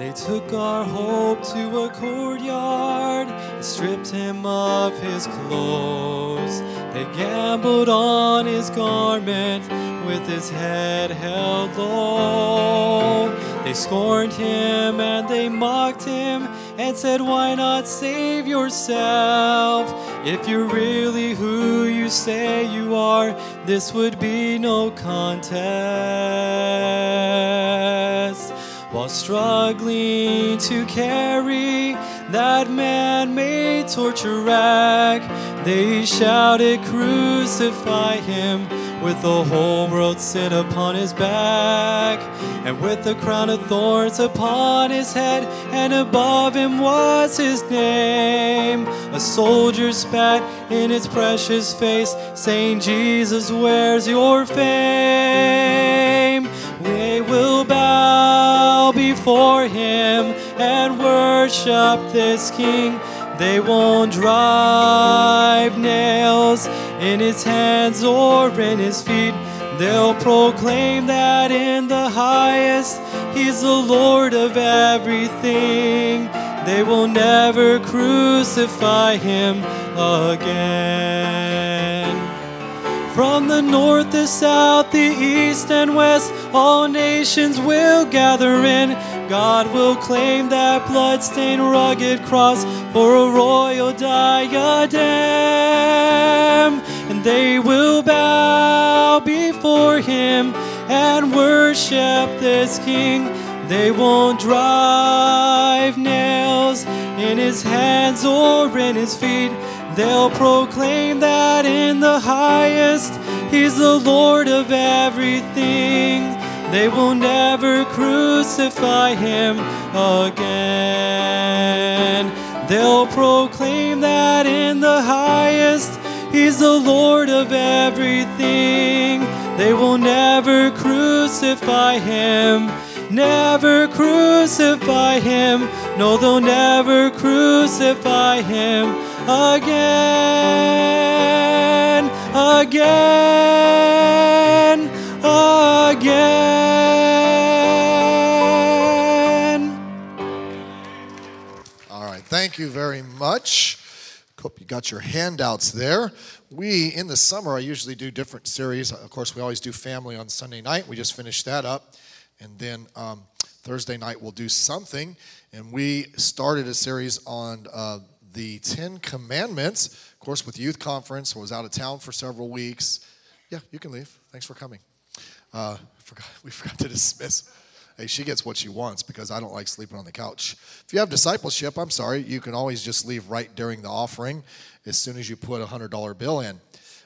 They took our hope to a courtyard and stripped him of his clothes. They gambled on his garment with his head held low. They scorned him and they mocked him and said, "Why not save yourself? If you're really who you say you are, this would be no contest." While struggling to carry that man-made torture rack, they shouted, "Crucify him," with the whole world sit upon his back, and with a crown of thorns upon his head, and above him was his name. A soldier spat in his precious face, saying, "Jesus, where's your fame?" They will bow before him and worship this king. They won't drive nails in his hands or in his feet. They'll proclaim that in the highest he's the Lord of everything. They will never crucify him again. From the north, the south, the east and west, all nations will gather in. God will claim that blood-stained rugged cross for a royal diadem. And they will bow before him and worship this king. They won't drive nails in his hands or in his feet. They'll proclaim that in the highest he's the Lord of everything. They will never crucify him again. They'll proclaim that in the highest he's the Lord of everything. They will never crucify him. Never crucify him. No, they'll never crucify him again, again, again. All right, thank you very much. Hope you got your handouts there. In the summer, I usually do different series. Of course, we always do family on Sunday night. We just finished that up. And then Thursday night, we'll do something. And we started a series on the 10 Commandments. Of course, with Youth Conference, I was out of town for several weeks. Yeah, you can leave. Thanks for coming. We forgot to dismiss. Hey, she gets what she wants because I don't like sleeping on the couch. If you have discipleship, I'm sorry, you can always just leave right during the offering as soon as you put a $100 bill in.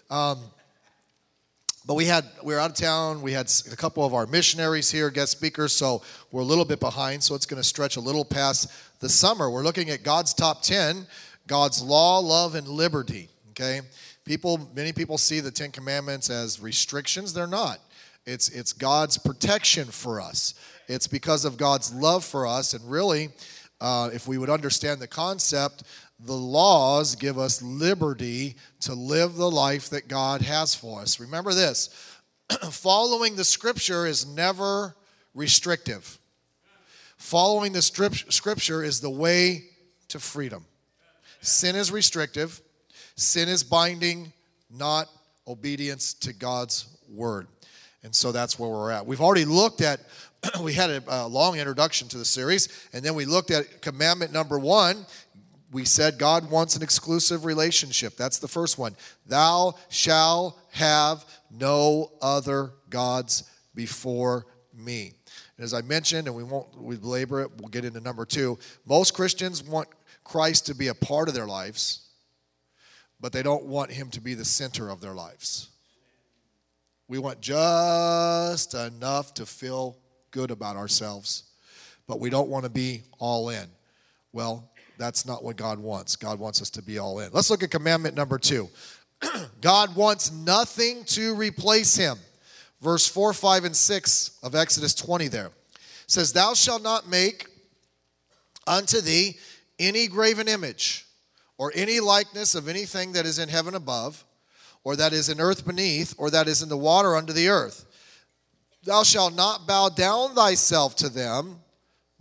But we were out of town. We had a couple of our missionaries here, guest speakers, so we're a little bit behind, so it's going to stretch a little past the summer. We're looking at God's top 10, God's law, love, and liberty, okay? Many people see the 10 Commandments as restrictions. They're not. It's God's protection for us. It's because of God's love for us, and really, if we would understand the concept, the laws give us liberty to live the life that God has for us. Remember this, following the Scripture is never restrictive. Following the Scripture is the way to freedom. Sin is restrictive. Sin is binding, not obedience to God's word. And so that's where we're at. We've already looked at, we had a long introduction to the series, and then we looked at commandment number 1. We said God wants an exclusive relationship. That's the first one. Thou shalt have no other gods before me. And as I mentioned, and we belabor it, we'll get into number 2. Most Christians want Christ to be a part of their lives, but they don't want him to be the center of their lives. We want just enough to feel good about ourselves, but we don't want to be all in. Well, that's not what God wants. God wants us to be all in. Let's look at commandment number 2. God wants nothing to replace him. Verse 4, 5, and 6 of Exodus 20 there. It says, Thou shalt not make unto thee any graven image, or any likeness of anything that is in heaven above, or that is in earth beneath, or that is in the water under the earth. Thou shalt not bow down thyself to them,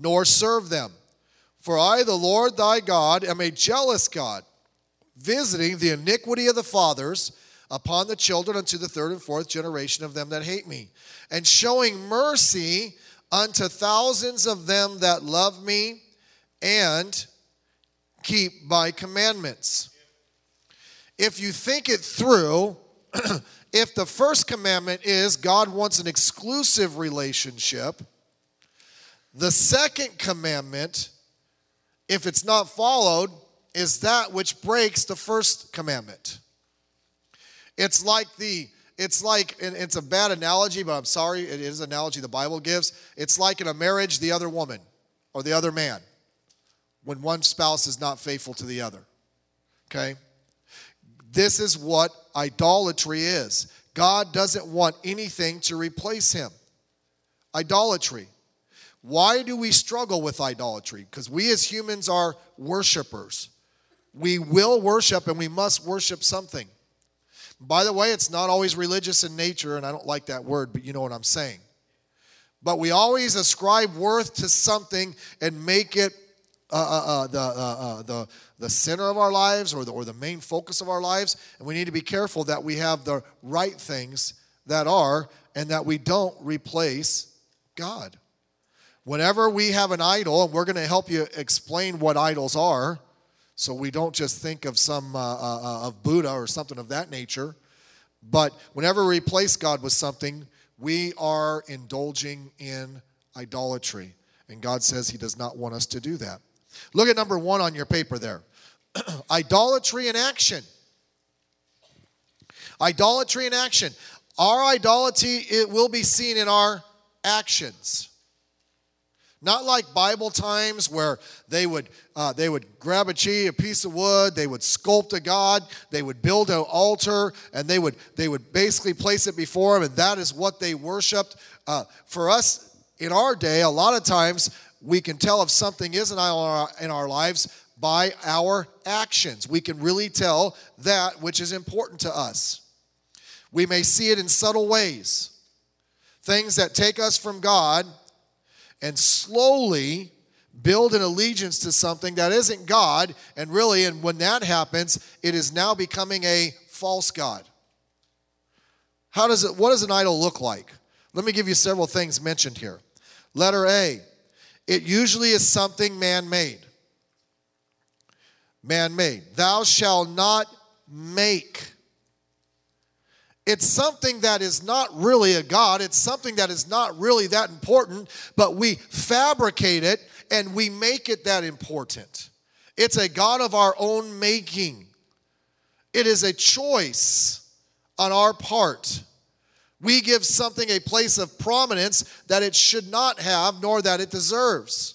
nor serve them. For I, the Lord thy God, am a jealous God, visiting the iniquity of the fathers upon the children unto the third and fourth generation of them that hate me, and showing mercy unto thousands of them that love me and keep my commandments. If you think it through, if the first commandment is God wants an exclusive relationship, the second commandment, if it's not followed, is that which breaks the first commandment. It's like, and it's a bad analogy, but I'm sorry, it is an analogy the Bible gives. It's like in a marriage, the other woman or the other man, when one spouse is not faithful to the other. Okay? This is what idolatry is. God doesn't want anything to replace him. Idolatry. Why do we struggle with idolatry? Because we as humans are worshipers. We will worship and we must worship something. By the way, it's not always religious in nature, and I don't like that word, but you know what I'm saying. But we always ascribe worth to something and make it the center of our lives or the main focus of our lives. And we need to be careful that we have the right things that are, and that we don't replace God. Whenever we have an idol, and we're going to help you explain what idols are, so we don't just think of some of Buddha or something of that nature. But whenever we replace God with something, we are indulging in idolatry. And God says he does not want us to do that. Look at number 1 on your paper there. Idolatry in action. Idolatry in action. Our idolatry, it will be seen in our actions. Not like Bible times where they would grab a piece of wood, they would sculpt a god, they would build an altar, and they would basically place it before him, and that is what they worshipped. For us, in our day, a lot of times we can tell if something is an idol in our lives by our actions. We can really tell that which is important to us. We may see it in subtle ways. Things that take us from God and slowly build an allegiance to something that isn't God, and when that happens, it is now becoming a false god. What does an idol look like? Let me give you several things mentioned here. Letter A, it usually is something man-made. Man-made. Thou shalt not make. It's something that is not really a god. It's something that is not really that important, but we fabricate it and we make it that important. It's a god of our own making. It is a choice on our part. We give something a place of prominence that it should not have, nor that it deserves.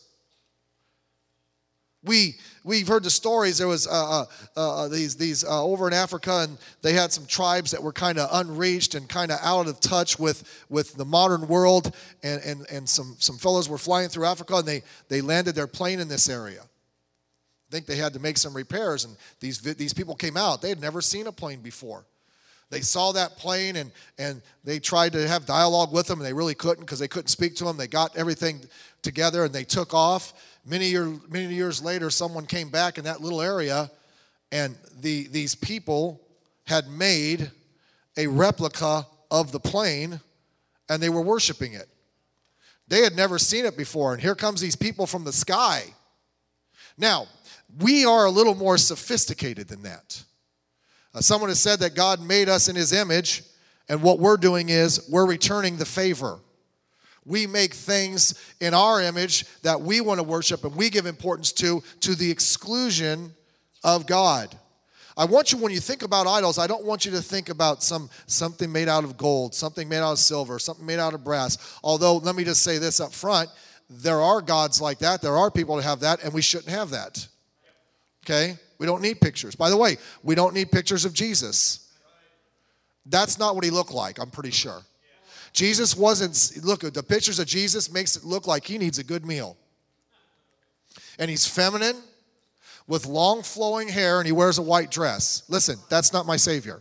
We've heard the stories. There was these over in Africa, and they had some tribes that were kind of unreached and kind of out of touch with the modern world. And some fellows were flying through Africa, and they landed their plane in this area. I think they had to make some repairs, and these people came out. They had never seen a plane before. They saw that plane, and they tried to have dialogue with them, and they really couldn't because they couldn't speak to them. They got everything together, and they took off. Many years later, someone came back in that little area, and these people had made a replica of the plane, and they were worshiping it. They had never seen it before, and here comes these people from the sky. Now, we are a little more sophisticated than that. Someone has said that God made us in his image, and what we're doing is we're returning the favor. We make things in our image that we want to worship and we give importance to the exclusion of God. I want you, when you think about idols, I don't want you to think about something made out of gold, something made out of silver, something made out of brass. Although, let me just say this up front, there are gods like that. There are people that have that, and we shouldn't have that. Okay? We don't need pictures. By the way, we don't need pictures of Jesus. That's not what he looked like, I'm pretty sure. Jesus wasn't, look, the pictures of Jesus makes it look like he needs a good meal. And he's feminine with long flowing hair, and he wears a white dress. Listen, that's not my Savior.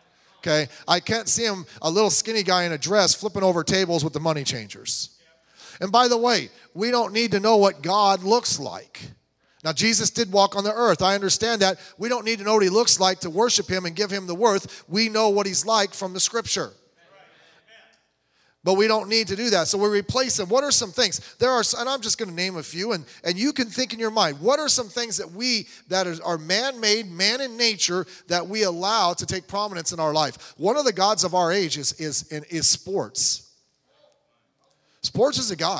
Okay? I can't see him, a little skinny guy in a dress, flipping over tables with the money changers. And by the way, we don't need to know what God looks like. Now, Jesus did walk on the earth. I understand that. We don't need to know what he looks like to worship him and give him the worth. We know what he's like from the scripture. But we don't need to do that. So we replace him. What are some things? There are, and I'm just going to name a few, and you can think in your mind, what are some things that are man-made, man in nature, that we allow to take prominence in our life? One of the gods of our age is sports. Sports is a god.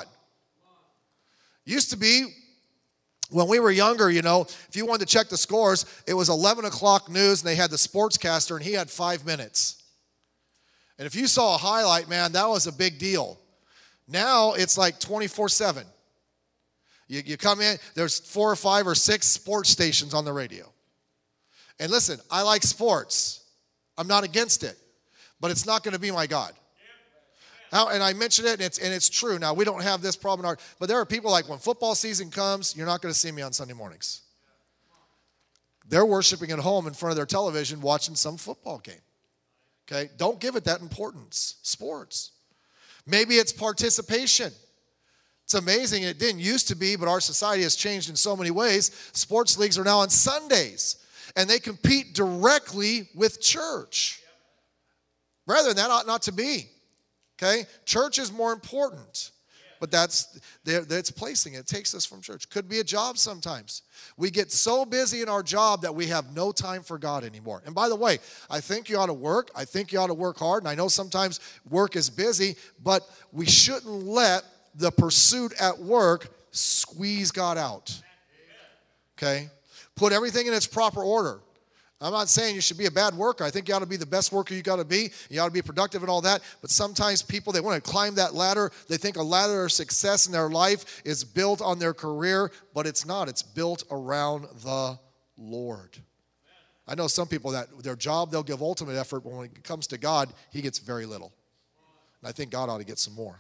Used to be, when we were younger, if you wanted to check the scores, it was 11 o'clock news, and they had the sportscaster, and he had 5 minutes. And if you saw a highlight, man, that was a big deal. Now it's like 24/7. You come in, there's 4 or 5 or 6 sports stations on the radio. And listen, I like sports. I'm not against it. But it's not going to be my God. Now, and I mentioned it, and it's true. Now, we don't have this problem, but there are people like when football season comes, you're not going to see me on Sunday mornings. They're worshiping at home in front of their television watching some football game. Okay? Don't give it that importance. Sports. Maybe it's participation. It's amazing. It didn't used to be, but our society has changed in so many ways. Sports leagues are now on Sundays, and they compete directly with church. Rather than that ought not to be. Okay? Church is more important. But that's placing it. It takes us from church. Could be a job sometimes. We get so busy in our job that we have no time for God anymore. And by the way, I think you ought to work. I think you ought to work hard. And I know sometimes work is busy, but we shouldn't let the pursuit at work squeeze God out. Okay? Put everything in its proper order. I'm not saying you should be a bad worker. I think you ought to be the best worker you got to be. You ought to be productive and all that. But sometimes people, they want to climb that ladder. They think a ladder of success in their life is built on their career, but it's not. It's built around the Lord. I know some people that their job, they'll give ultimate effort, but when it comes to God, he gets very little. And I think God ought to get some more.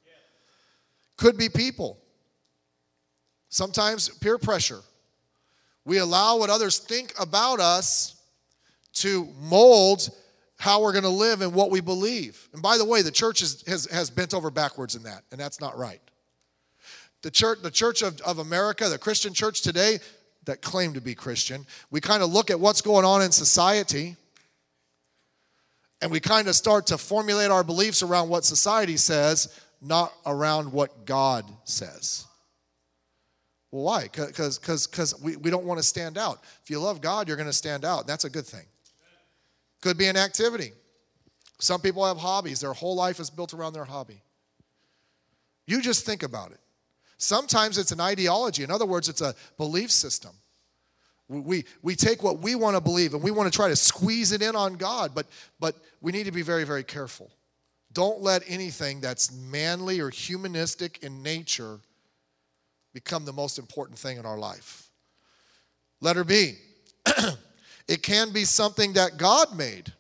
Could be people. Sometimes peer pressure. We allow what others think about us to mold how we're going to live and what we believe. And by the way, the church has bent over backwards in that, and that's not right. The church of America, the Christian church today that claim to be Christian, we kind of look at what's going on in society, and we kind of start to formulate our beliefs around what society says, not around what God says. Well, why? Because we don't want to stand out. If you love God, you're going to stand out. That's a good thing. Could be an activity. Some people have hobbies. Their whole life is built around their hobby. You just think about it. Sometimes it's an ideology. In other words, it's a belief system. We take what we want to believe, and we want to try to squeeze it in on God, but we need to be very, very careful. Don't let anything that's manly or humanistic in nature become the most important thing in our life. Letter B. It can be something that God made.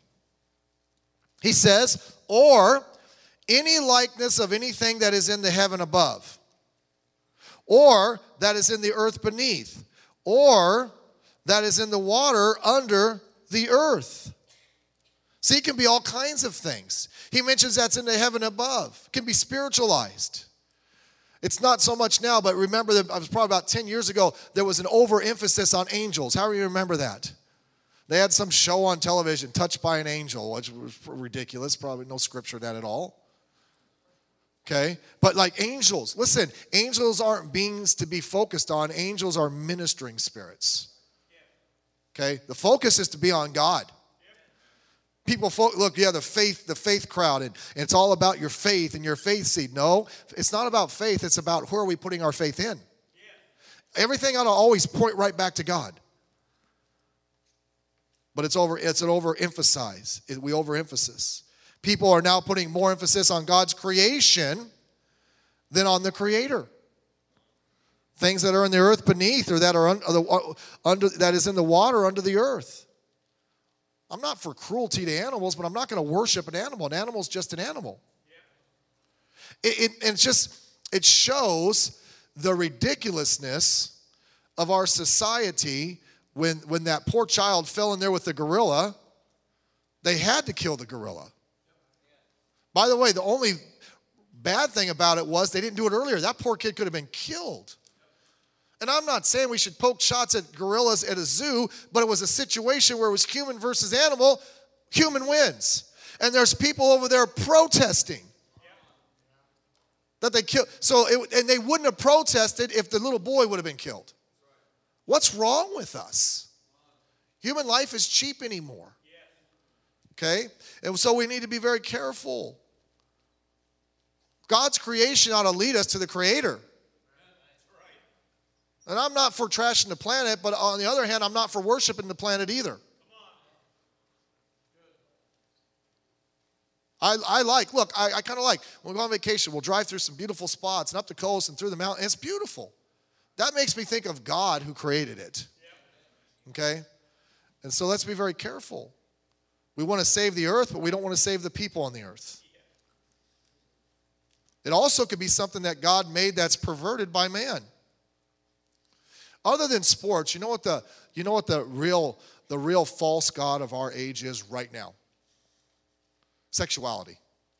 He says, or any likeness of anything that is in the heaven above, or that is in the earth beneath, or that is in the water under the earth. See, it can be all kinds of things. He mentions that's in the heaven above. It can be spiritualized. It's not so much now, but remember that it was probably about 10 years ago, there was an overemphasis on angels. How do you remember that? They had some show on television, Touched by an Angel, which was ridiculous. Probably no scripture in that at all. Okay? But like angels, listen, angels aren't beings to be focused on. Angels are ministering spirits. Okay? The focus is to be on God. People look, the faith crowd, and it's all about your faith and your faith seed. No, it's not about faith. It's about who are we putting our faith in. Everything ought to always point right back to God. But it's an overemphasize. We overemphasis. People are now putting more emphasis on God's creation than on the Creator. Things that are in the earth beneath, or that are under that is in the water under the earth. I'm not for cruelty to animals, but I'm not going to worship an animal. An animal's just an animal. It shows the ridiculousness of our society when that poor child fell in there with the gorilla. They had to kill the gorilla. By the way, the only Bad thing about it was they didn't do it earlier. That poor kid could have been killed. And I'm not saying we should poke shots at gorillas at a zoo, but it was a situation where it was human versus animal. Human wins. And there's people over there protesting that they killed. And they wouldn't have protested if the little boy would have been killed. What's wrong with us? Human life is cheap anymore. Okay? And so we need to be very careful. God's creation ought to lead us to the Creator. And I'm not for trashing the planet, but on the other hand, I'm not for worshiping the planet either. I kind of like, when we go on vacation, we'll drive through some beautiful spots and up the coast and through the mountain. It's beautiful. That makes me think of God who created it. Okay? And so let's be very careful. We want to save the earth, but we don't want to save the people on the earth. It also could be something that God made that's perverted by man. Other than sports, you know what the real false god of our age is right now? Sexuality.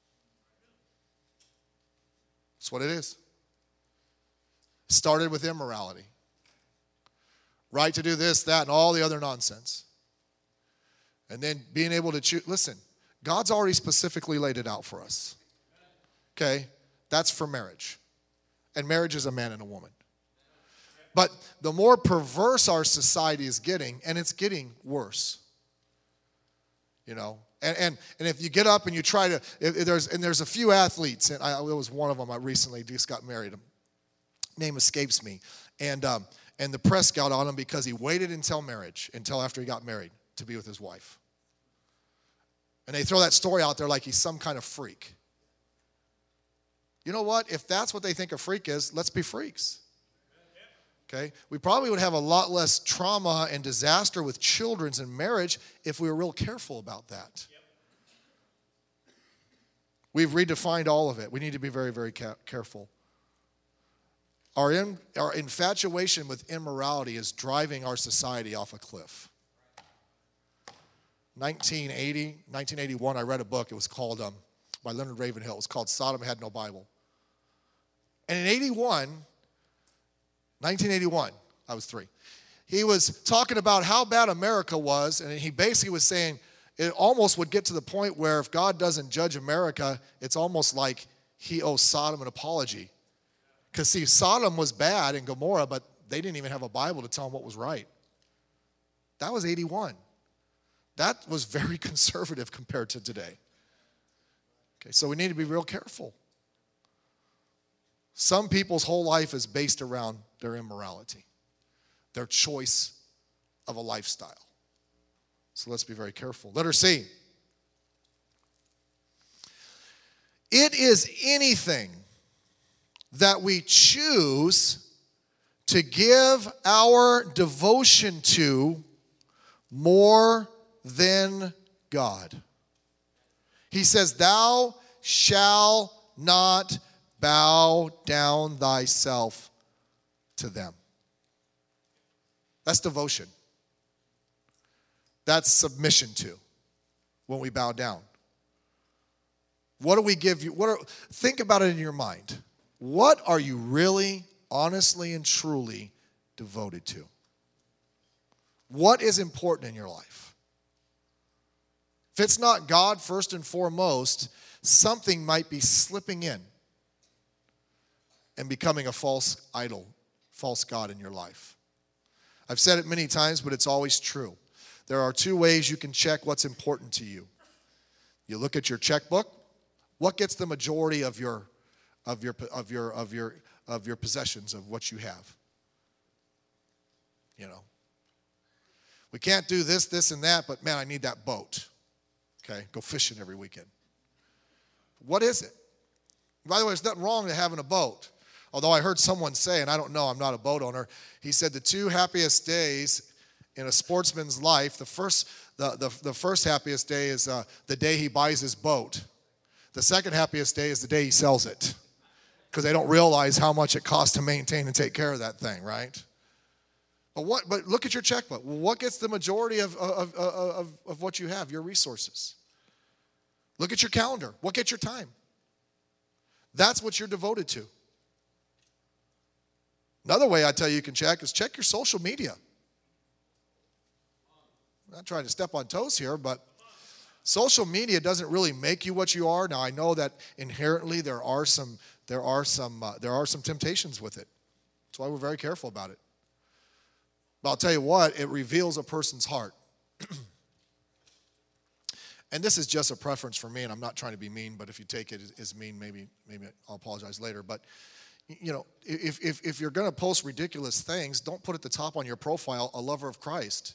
That's what it is. Started with immorality. Right to do this, that, and all the other nonsense. And then being able to choose. Listen, God's already specifically laid it out for us. Okay? That's for marriage. And marriage is a man and a woman. But the more perverse our society is getting, and it's getting worse. You know, and if you get up and you try to, there's a few athletes, and it was one of them I recently just got married. Name escapes me, and the press got on him because he waited until after he got married to be with his wife. And they throw that story out there like he's some kind of freak. You know what? If that's what they think a freak is, let's be freaks. Okay? We probably would have a lot less trauma and disaster with children and marriage if we were real careful about that. We've redefined all of it. We need to be very, very careful. Our infatuation with immorality is driving our society off a cliff. 1981, I read a book. It was called, by Leonard Ravenhill. It was called Sodom Had No Bible. And in 1981, I was 3. He was talking about how bad America was, and he basically was saying it almost would get to the point where if God doesn't judge America, it's almost like he owes Sodom an apology. Because, see, Sodom was bad and Gomorrah, but they didn't even have a Bible to tell them what was right. That was 81. That was very conservative compared to today. Okay, so we need to be real careful. Some people's whole life is based around their immorality, their choice of a lifestyle. So let's be very careful. Letter C. It is anything that we choose to give our devotion to more than God. He says, thou shalt not bow down thyself to them. That's devotion. That's submission to when we bow down. What do we give you? Think about it in your mind. What are you really, honestly, and truly devoted to? What is important in your life? If it's not God first and foremost, something might be slipping in and becoming a false idol, false god in your life. I've said it many times, but it's always true. There are 2 ways you can check what's important to you. You look at your checkbook. What gets the majority of your possessions, of what you have? You know. We can't do this, this, and that, but man, I need that boat. Okay, go fishing every weekend. What is it? By the way, there's nothing wrong to having a boat. Although I heard someone say, and I don't know, I'm not a boat owner, he said the 2 happiest days in a sportsman's life, the first happiest day is the day he buys his boat. The second happiest day is the day he sells it, because they don't realize how much it costs to maintain and take care of that thing, right? But look at your checkbook. What gets the majority of what you have, your resources? Look at your calendar. What gets your time? That's what you're devoted to. Another way I tell you can check is check your social media. I'm not trying to step on toes here, but social media doesn't really make you what you are. Now I know that inherently there are some temptations with it. That's why we're very careful about it. But I'll tell you what, it reveals a person's heart. And this is just a preference for me, and I'm not trying to be mean, but if you take it as mean, maybe I'll apologize later. But, you know, if you're going to post ridiculous things, don't put at the top on your profile, a lover of Christ.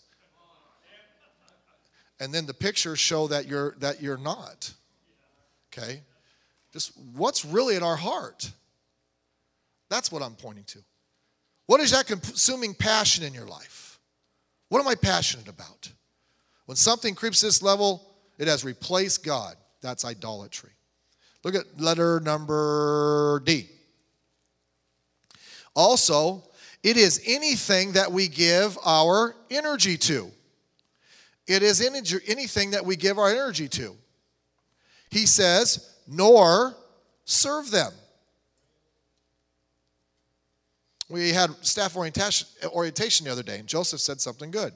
And then the pictures show that you're not. Okay? Just what's really in our heart? That's what I'm pointing to. What is that consuming passion in your life? What am I passionate about? When something creeps to this level, it has replaced God. That's idolatry. Look at letter number D. Also, it is anything that we give our energy to. It is anything that we give our energy to. He says, nor serve them. We had staff orientation the other day, and Joseph said something good.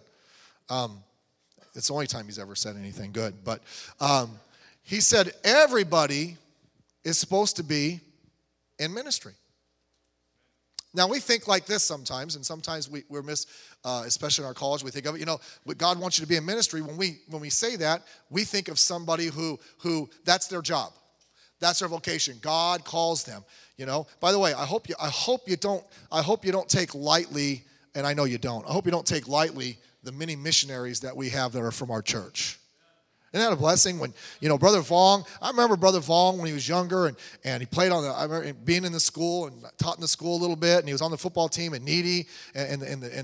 It's the only time he's ever said anything good. But he said everybody is supposed to be in ministry. Now, we think like this sometimes, and sometimes we're especially in our college, we think of it, you know, God wants you to be in ministry. When we say that, we think of somebody who that's their job. That's their vocation. God calls them, you know. By the way, I hope you don't take lightly, and I know you don't. I hope you don't take lightly the many missionaries that we have that are from our church. Isn't that a blessing? When, you know, Brother Vong, I remember Brother Vong when he was younger, and he played I remember being in the school and taught in the school a little bit, and he was on the football team at Needy, and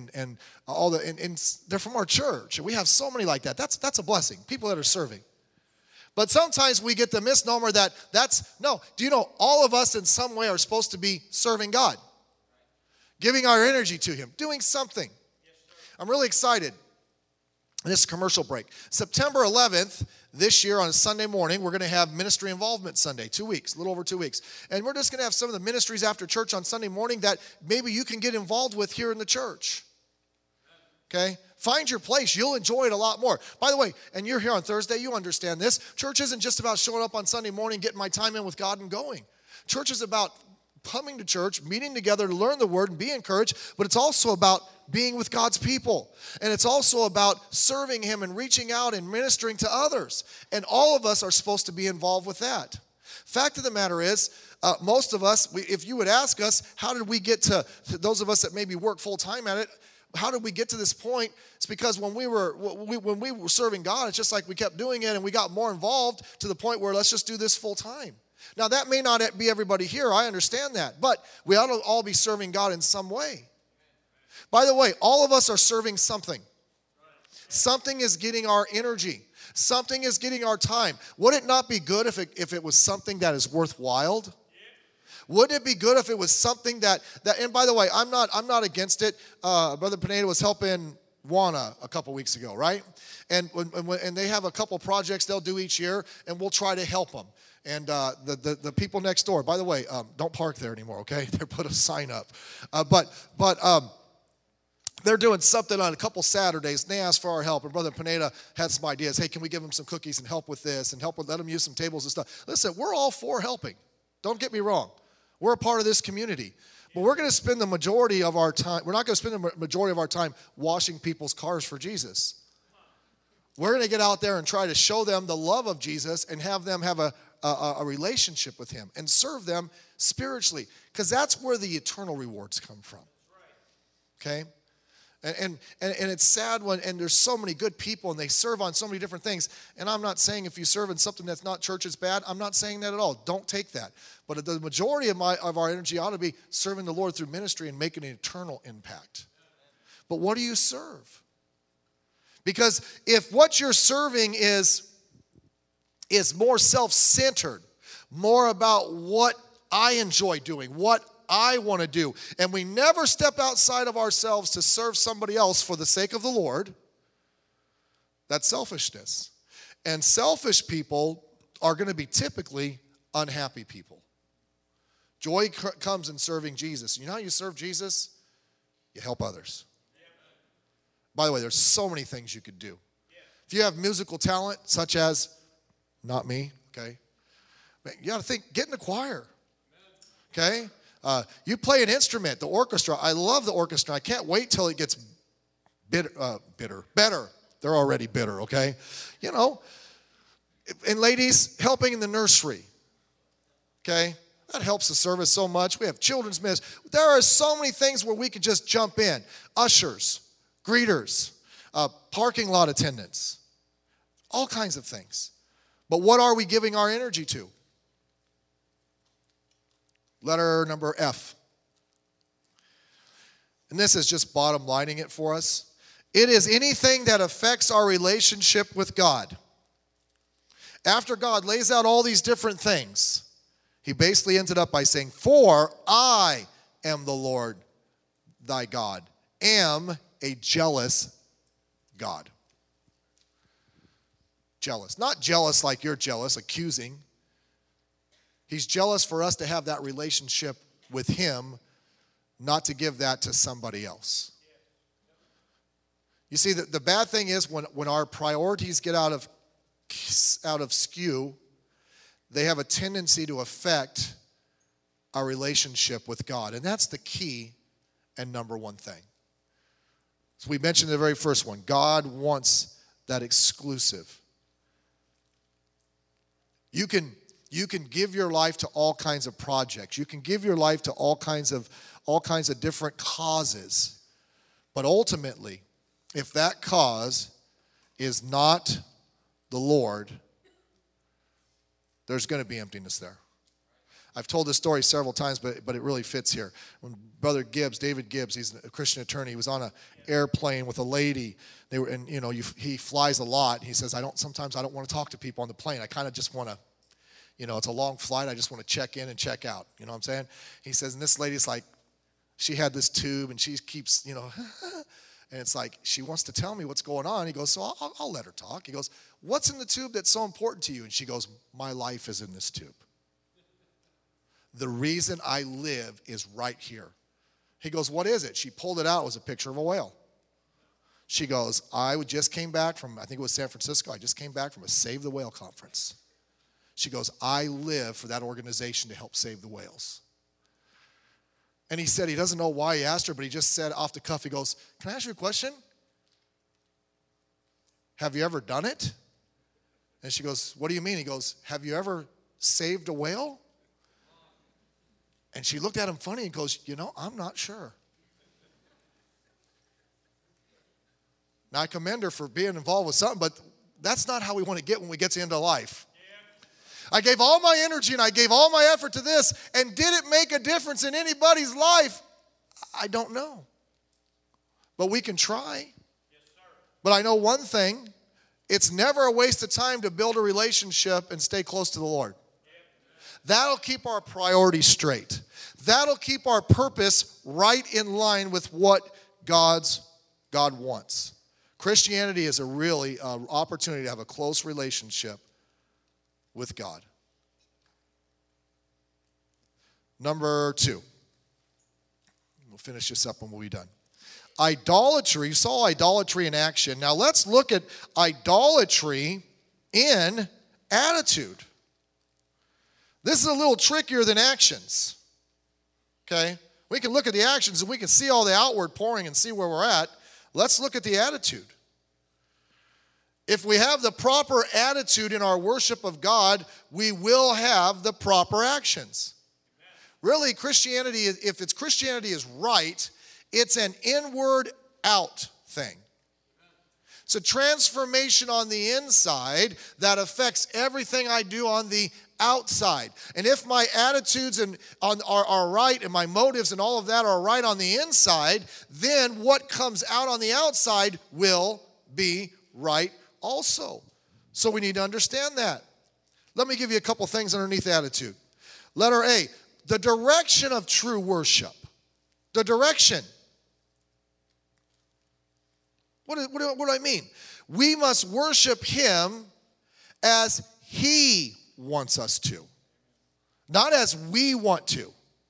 they're from our church, and we have so many like that. That's a blessing, people that are serving. But sometimes we get the misnomer do you know, all of us in some way are supposed to be serving God, giving our energy to Him, doing something. I'm really excited. This is a commercial break. September 11th, this year on a Sunday morning, we're going to have Ministry Involvement Sunday, 2 weeks, a little over 2 weeks. And we're just going to have some of the ministries after church on Sunday morning that maybe you can get involved with here in the church. Okay? Find your place. You'll enjoy it a lot more. By the way, and you're here on Thursday, you understand this. Church isn't just about showing up on Sunday morning, getting my time in with God and going. Church is about coming to church, meeting together to learn the Word and be encouraged, but it's also about being with God's people. And it's also about serving Him and reaching out and ministering to others. And all of us are supposed to be involved with that. Fact of the matter is, most of us, if you would ask us, how did we get to those of us that maybe work full-time at it, how did we get to this point? It's because when we were serving God, it's just like we kept doing it and we got more involved to the point where let's just do this full-time. Now, that may not be everybody here. I understand that. But we ought to all be serving God in some way. By the way, all of us are serving something. Something is getting our energy. Something is getting our time. Would it not be good if it was something that is worthwhile? Wouldn't it be good if it was something that and by the way, I'm not against it. Brother Pineda was helping Juana a couple weeks ago, right? And and they have a couple projects they'll do each year, and we'll try to help them. And the people next door, by the way, don't park there anymore, okay? They put a sign up. But they're doing something on a couple Saturdays, and they asked for our help. And Brother Pineda had some ideas. Hey, can we give them some cookies and help with this and let them use some tables and stuff? Listen, we're all for helping. Don't get me wrong. We're a part of this community. But we're going to spend the majority of our time, we're not going to spend the majority of our time washing people's cars for Jesus. We're going to get out there and try to show them the love of Jesus and have them have a relationship with Him and serve them spiritually, because that's where the eternal rewards come from. Okay? And it's sad and there's so many good people and they serve on so many different things. And I'm not saying if you serve in something that's not church is bad. I'm not saying that at all. Don't take that. But the majority of our energy ought to be serving the Lord through ministry and making an eternal impact. But what do you serve? Because if what you're serving is more self-centered, more about what I enjoy doing, what I want to do, and we never step outside of ourselves to serve somebody else for the sake of the Lord, that's selfishness. And selfish people are going to be typically unhappy people. Joy comes in serving Jesus. You know how you serve Jesus? You help others. By the way, there's so many things you could do. If you have musical talent, such as, not me, okay? You got to think, get in the choir, okay? You play an instrument, the orchestra. I love the orchestra. I can't wait till it gets better. They're already bitter, okay? You know, and ladies, helping in the nursery, okay? That helps the service so much. We have children's ministry. There are so many things where we could just jump in. Ushers, greeters, parking lot attendants, all kinds of things. But what are we giving our energy to? Letter number F. And this is just bottom lining it for us. It is anything that affects our relationship with God. After God lays out all these different things, he basically ends it up by saying, for I am the Lord thy God, am a jealous God. Jealous. Not jealous like you're jealous, accusing. He's jealous for us to have that relationship with him, not to give that to somebody else. You see, the bad thing is when our priorities get out of skew, they have a tendency to affect our relationship with God. And that's the key and number one thing. So we mentioned the very first one. God wants that exclusive. You can give your life to all kinds of projects. You can give your life to all kinds of different causes. But ultimately, if that cause is not the Lord, there's going to be emptiness there. I've told this story several times, but it really fits here. When Brother Gibbs, David Gibbs, he's a Christian attorney, he was on an airplane with a lady. He flies a lot. He says, sometimes I don't want to talk to people on the plane. I kind of just want to, it's a long flight. I just want to check in and check out. You know what I'm saying? He says, and this lady's like, she had this tube and she keeps, and it's like, she wants to tell me what's going on. He goes, so I'll let her talk. He goes, what's in the tube that's so important to you? And she goes, my life is in this tube. The reason I live is right here. He goes, what is it? She pulled it out. It was a picture of a whale. She goes, I just came back from, I think it was San Francisco. I just came back from a Save the Whale conference. She goes, I live for that organization to help save the whales. And he said he doesn't know why he asked her, but he just said off the cuff, he goes, can I ask you a question? Have you ever done it? And she goes, what do you mean? He goes, have you ever saved a whale? And she looked at him funny and goes, I'm not sure. Now, I commend her for being involved with something, but that's not how we want to get when we get to the end of life. I gave all my energy and I gave all my effort to this, and did it make a difference in anybody's life? I don't know. But we can try. But I know one thing. It's never a waste of time to build a relationship and stay close to the Lord. That'll keep our priorities straight. That'll keep our purpose right in line with what God wants. Christianity is a really opportunity to have a close relationship with God. Number 2. We'll finish this up and we'll be done. Idolatry. You saw idolatry in action. Now let's look at idolatry in attitude. This is a little trickier than actions. Okay? We can look at the actions and we can see all the outward pouring and see where we're at. Let's look at the attitude. If we have the proper attitude in our worship of God, we will have the proper actions. Really, Christianity, if Christianity is right, it's an inward out thing. It's a transformation on the inside that affects everything I do on the outside. And if my attitudes are right and my motives and all of that are right on the inside, then what comes out on the outside will be right also. So we need to understand that. Let me give you a couple things underneath attitude. Letter A, the direction of true worship. The direction. What do I mean? We must worship him as he wants us to, not as we want to.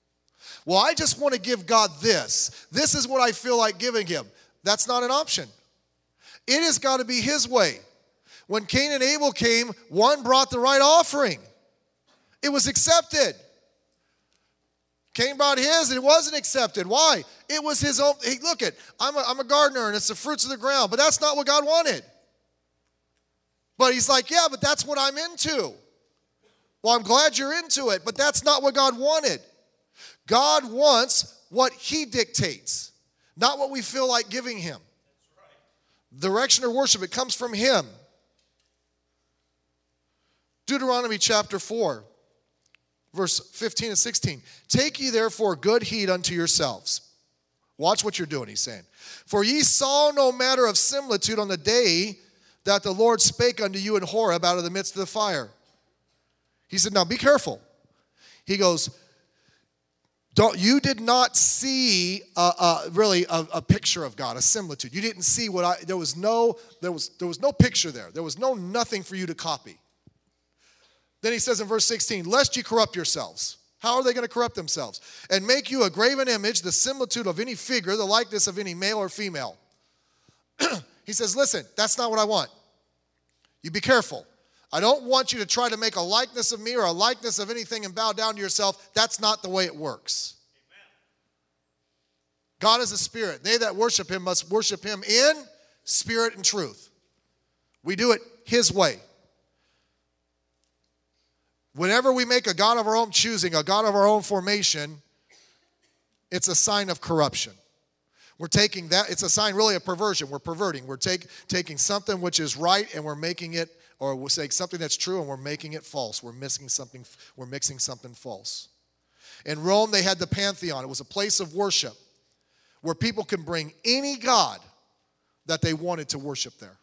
Well, I just want to give God this. This is what I feel like giving him. That's not an option. It has got to be his way. When Cain and Abel came, one brought the right offering. It was accepted. Cain brought his, and it wasn't accepted. Why? It was his own. Hey, look it, I'm a gardener, and it's the fruits of the ground. But that's not what God wanted. But he's like, yeah, but that's what I'm into. Well, I'm glad you're into it, but that's not what God wanted. God wants what he dictates, not what we feel like giving him. Direction or worship, it comes from him. Deuteronomy chapter 4, verse 15 and 16. Take ye therefore good heed unto yourselves. Watch what you're doing, he's saying. For ye saw no matter of similitude on the day that the Lord spake unto you in Horeb out of the midst of the fire. He said, now be careful. He goes, you did not see really a picture of God, a similitude. You didn't see there was no picture there. There was nothing for you to copy. Then he says in verse 16, lest ye corrupt yourselves. How are they going to corrupt themselves? And make you a graven image, the similitude of any figure, the likeness of any male or female. He says, listen, that's not what I want. You be careful. I don't want you to try to make a likeness of me or a likeness of anything and bow down to yourself. That's not the way it works. Amen. God is a spirit. They that worship him must worship him in spirit and truth. We do it his way. Whenever we make a God of our own choosing, a God of our own formation, it's a sign of corruption. We're taking that, it's a sign really of perversion. We're perverting. We're taking something which is right and we're making it, or we'll say something that's true and we're making it false. We're mixing something false. In Rome, they had the Pantheon. It was a place of worship where people can bring any god that they wanted to worship there.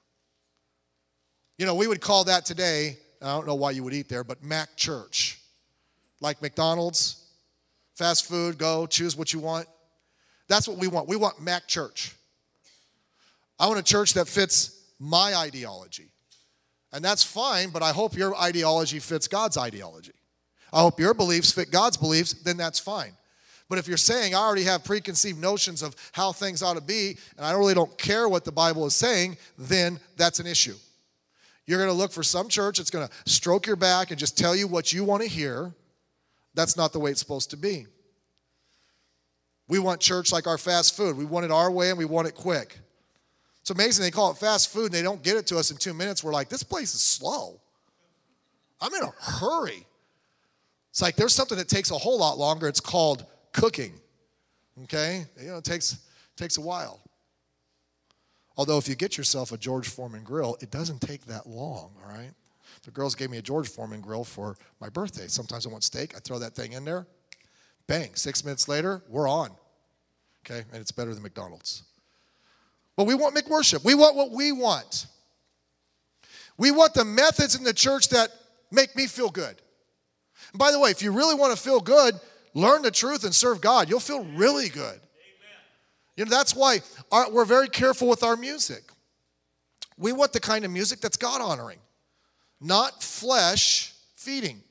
You know, we would call that today, I don't know why you would eat there, but Mac Church. Like McDonald's, fast food, go, choose what you want. That's what we want. We want Mac Church. I want a church that fits my ideology. And that's fine, but I hope your ideology fits God's ideology. I hope your beliefs fit God's beliefs, then that's fine. But if you're saying I already have preconceived notions of how things ought to be, and I really don't care what the Bible is saying, then that's an issue. You're going to look for some church that's going to stroke your back and just tell you what you want to hear. That's not the way it's supposed to be. We want church like our fast food. We want it our way and we want it quick. It's amazing they call it fast food and they don't get it to us in 2 minutes. We're like, this place is slow. I'm in a hurry. It's like there's something that takes a whole lot longer. It's called cooking. Okay? You know, it takes a while. Although if you get yourself a George Foreman grill, it doesn't take that long, all right? The girls gave me a George Foreman grill for my birthday. Sometimes I want steak. I throw that thing in there. Bang, 6 minutes later, we're on. Okay, and it's better than McDonald's. But we want McWorship. We want what we want. We want the methods in the church that make me feel good. And by the way, if you really want to feel good, learn the truth and serve God. You'll feel really good. Amen. You know, that's why we're very careful with our music. We want the kind of music that's God-honoring, not flesh-feeding.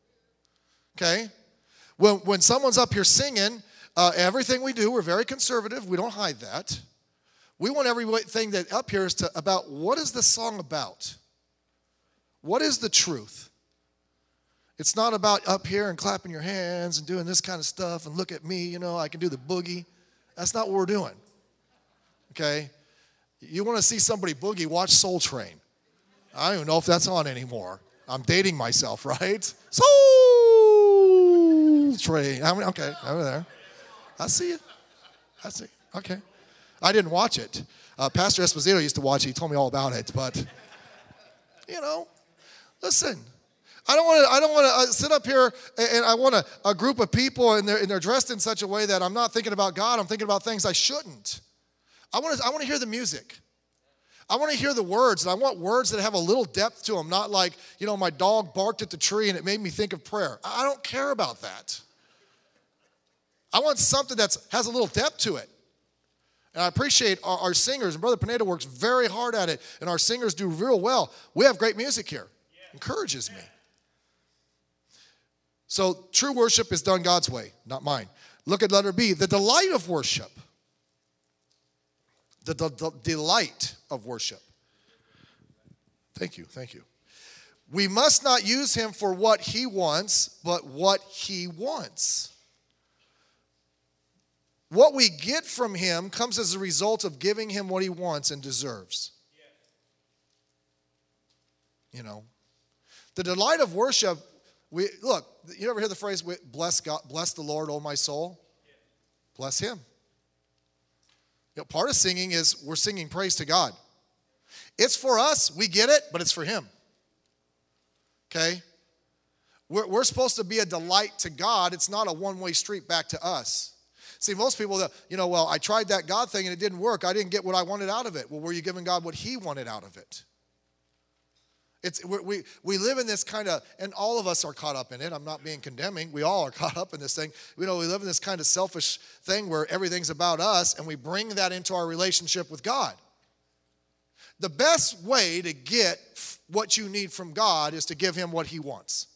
Okay? When someone's up here singing, everything we do, we're very conservative. We don't hide that. We want everything that up here is about what is the song about? What is the truth? It's not about up here and clapping your hands and doing this kind of stuff and look at me, you know, I can do the boogie. That's not what we're doing. Okay? You want to see somebody boogie, watch Soul Train. I don't even know if that's on anymore. I'm dating myself, right? Soul Train. Okay, over there. I see it. I see. Okay. I didn't watch it. Pastor Esposito used to watch it. He told me all about it. But, you know, listen. I don't want to sit up here and I want a group of people and they're dressed in such a way that I'm not thinking about God. I'm thinking about things I shouldn't. I want to hear the music. I want to hear the words, and I want words that have a little depth to them, not like, you know, my dog barked at the tree and it made me think of prayer. I don't care about that. I want something that has a little depth to it. And I appreciate our singers, and Brother Pineda works very hard at it, and our singers do real well. We have great music here. Encourages me. So true worship is done God's way, not mine. Look at letter B, the delight of worship. The delight of worship. Thank you. We must not use him for what he wants, but what he wants. What we get from him comes as a result of giving him what he wants and deserves. You know, the delight of worship. Look, you ever hear the phrase, bless God, bless the Lord, O my soul? Bless him. You know, part of singing is we're singing praise to God. It's for us, we get it, but it's for him. Okay? We're supposed to be a delight to God. It's not a one-way street back to us. See, most people, well, I tried that God thing and it didn't work. I didn't get what I wanted out of it. Well, were you giving God what he wanted out of it? We live in this kind of, and all of us are caught up in it. I'm not being condemning. We all are caught up in this thing. We live in this kind of selfish thing where everything's about us, and we bring that into our relationship with God. The best way to get what you need from God is to give him what he wants.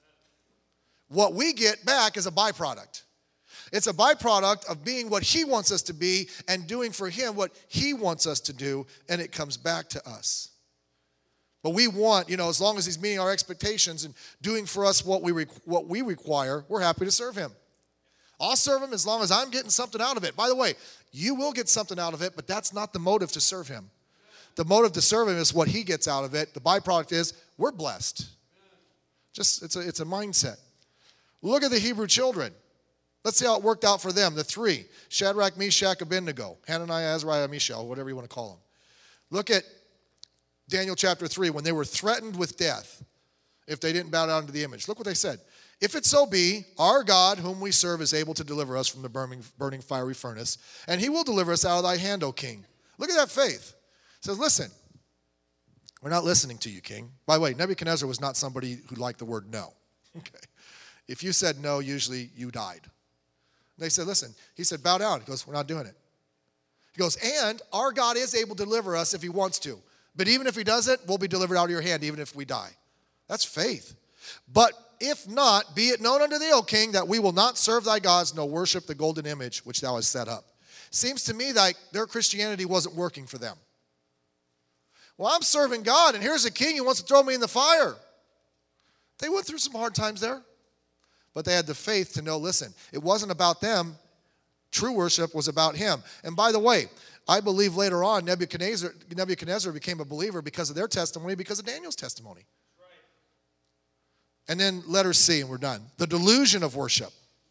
What we get back is a byproduct. It's a byproduct of being what he wants us to be and doing for him what he wants us to do, and it comes back to us. But we want, as long as he's meeting our expectations and doing for us what we require, we're happy to serve him. I'll serve him as long as I'm getting something out of it. By the way, you will get something out of it, but that's not the motive to serve him. The motive to serve him is what he gets out of it. The byproduct is we're blessed. Just it's a mindset. Look at the Hebrew children. Let's see how it worked out for them. The three, Shadrach, Meshach, Abednego, Hananiah, Azariah, Mishael, whatever you want to call them. Look at Daniel chapter 3, when they were threatened with death if they didn't bow down to the image. Look what they said. If it so be, our God whom we serve is able to deliver us from the burning fiery furnace, and he will deliver us out of thy hand, O king. Look at that faith. It says, listen, we're not listening to you, king. By the way, Nebuchadnezzar was not somebody who liked the word no. Okay. If you said no, usually you died. They said, listen, he said, bow down. He goes, we're not doing it. He goes, and our God is able to deliver us if he wants to. But even if he doesn't, we'll be delivered out of your hand, even if we die. That's faith. But if not, be it known unto thee, O king, that we will not serve thy gods, nor worship the golden image which thou hast set up. Seems to me like their Christianity wasn't working for them. Well, I'm serving God, and here's a king who wants to throw me in the fire. They went through some hard times there. But they had the faith to know, listen, it wasn't about them. True worship was about him. And by the way, I believe later on Nebuchadnezzar became a believer because of their testimony, because of Daniel's testimony. Right. And then letter C, and we're done. The delusion of worship.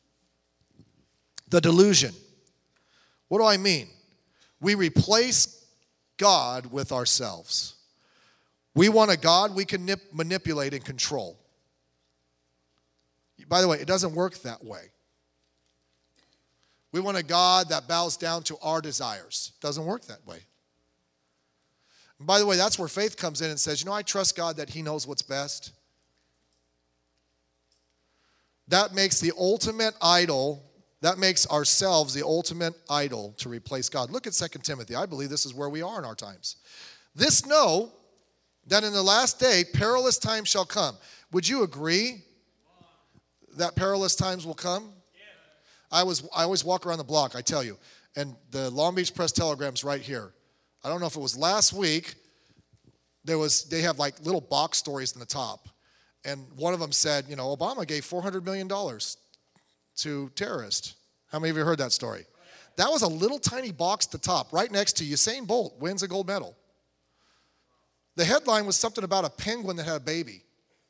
The delusion. What do I mean? We replace God with ourselves. We want a God we can manipulate and control. By the way, it doesn't work that way. We want a God that bows down to our desires. It doesn't work that way. And by the way, that's where faith comes in and says, I trust God that he knows what's best. That makes the ultimate idol, that makes ourselves the ultimate idol to replace God. Look at 2 Timothy. I believe this is where we are in our times. This know that in the last day perilous times shall come. Would you agree that perilous times will come? I always walk around the block, I tell you, and the Long Beach Press-Telegram's right here. I don't know if it was last week. They have like little box stories in the top, and one of them said, Obama gave $400 million to terrorists. How many of you heard that story? That was a little tiny box at the top, right next to Usain Bolt wins a gold medal. The headline was something about a penguin that had a baby.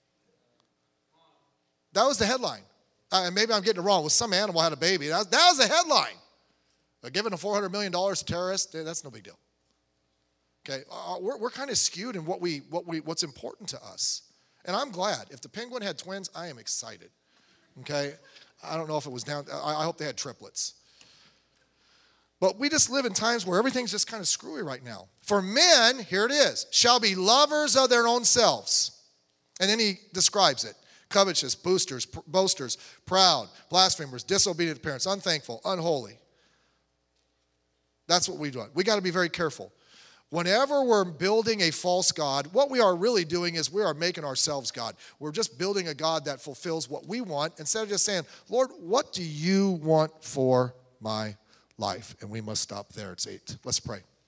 That was the headline. And maybe I'm getting it wrong. It was some animal had a baby. That was the headline. Giving a $400 million to terrorists, that's no big deal. Okay, we're kind of skewed in what's important to us. And I'm glad. If the penguin had twins, I am excited. Okay, I don't know if it was down. I hope they had triplets. But we just live in times where everything's just kind of screwy right now. For men, here it is, shall be lovers of their own selves. And then he describes it. Covetous, boasters, proud, blasphemers, disobedient to parents, unthankful, unholy. That's what we do. We got to be very careful. Whenever we're building a false God, what we are really doing is we are making ourselves God. We're just building a God that fulfills what we want instead of just saying, Lord, what do you want for my life? And we must stop there. It's 8. Let's pray.